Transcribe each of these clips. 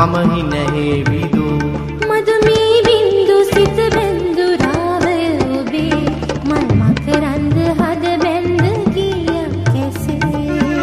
මම හිනහෙවිදු මදුමී බින්දු සිත බැඳු රාවය ඔබේ මල් මකරන්ද හද බැඳ ගිය කැසේ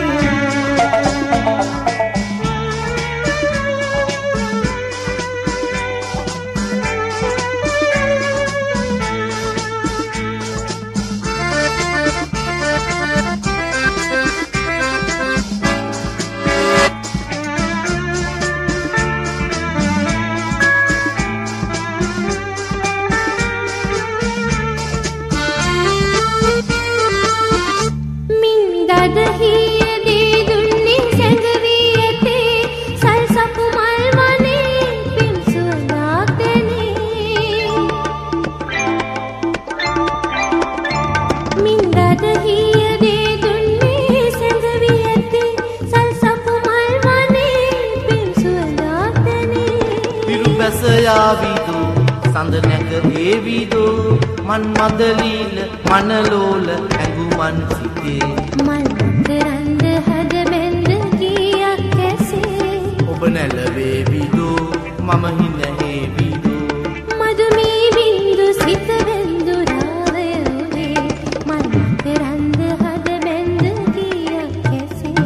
යාවිදු සඳ නැක වේවිදු මන් මදලීල මනලෝල ඇඟුමන් සිතේ මල් මකරන්ද හද බැඳ ගියක් කැසේ ඔබ නැලවේවිදු මම හිනහෙවිදු මදුමී බින්දු සිත බැඳු රාවය ඔබේ මල් මකරන්ද හද බැඳ ගියක් කැසේ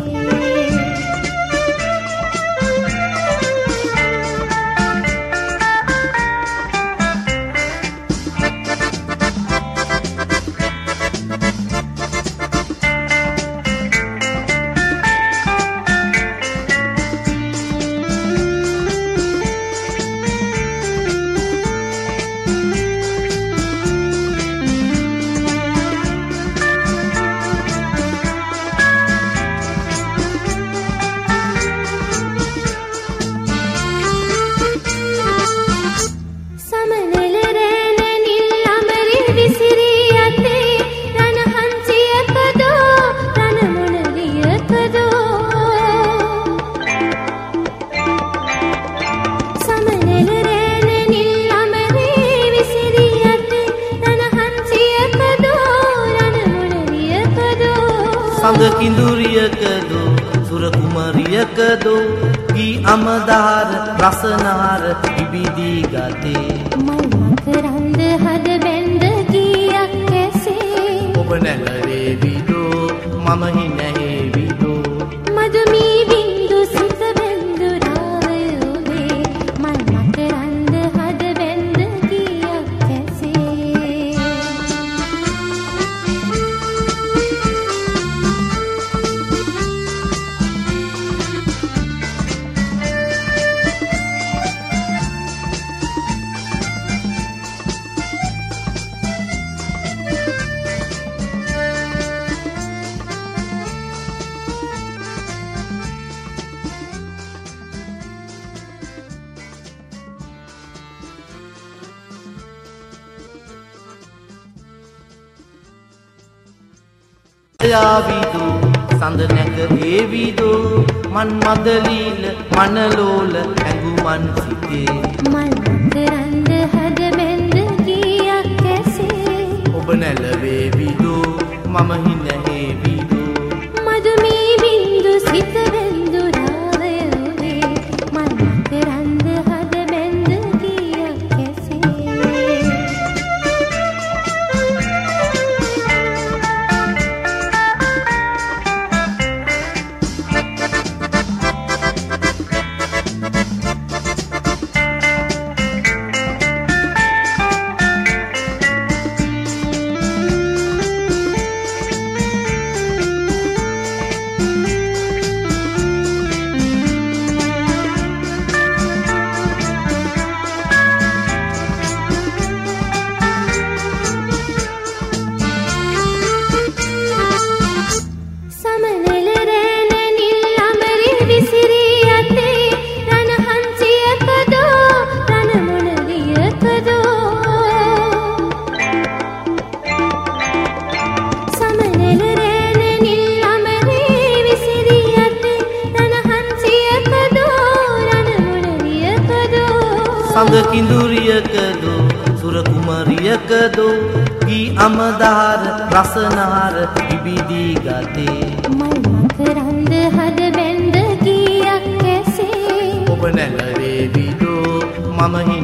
සඳ කිඳුරියකදෝ සුර කුමරියකදෝ ගී අමදාර රසනාර ඉබිදී ගතේ මල් මකරන්ද හද බැඳ ගියක් කැසේ ඔබ නැලවේවිදෝ මම හිනහෙවිදෝ මදුමී බින්දු සිත බැඳු රාවය ඔබේ මල් මකරන්ද හද බැඳ ගියක් කැසේ යාවිදු සඳ නැක වේවිදු මන් මදලීල මනලෝල ඇඟුමන් සිතේ මල් මකරන්ද හද බැඳ ගියක් කැසේ ඔබ නැලවේවිදු මම හිනහෙවිදු මදුමී බින්දු සිත බැඳු රාවය ඔබේ මල් මකරන්ද හද බැඳ ගියක් කැසේ සඳ කිඳුරියකදෝ සුර කුමරියකදෝ ගී අමදාර රසනාර ඉබිදී ගතේ මල් මකරන්ද හද බැඳ ගියක් කැසේ ඔබ නැලවේ මම